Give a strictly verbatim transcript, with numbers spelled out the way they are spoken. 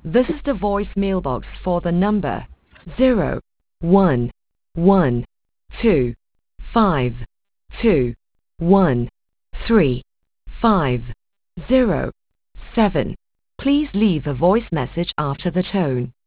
This is the voice mailbox for the number zero one one two five two one three five zero seven. Please leave a voice message after the tone.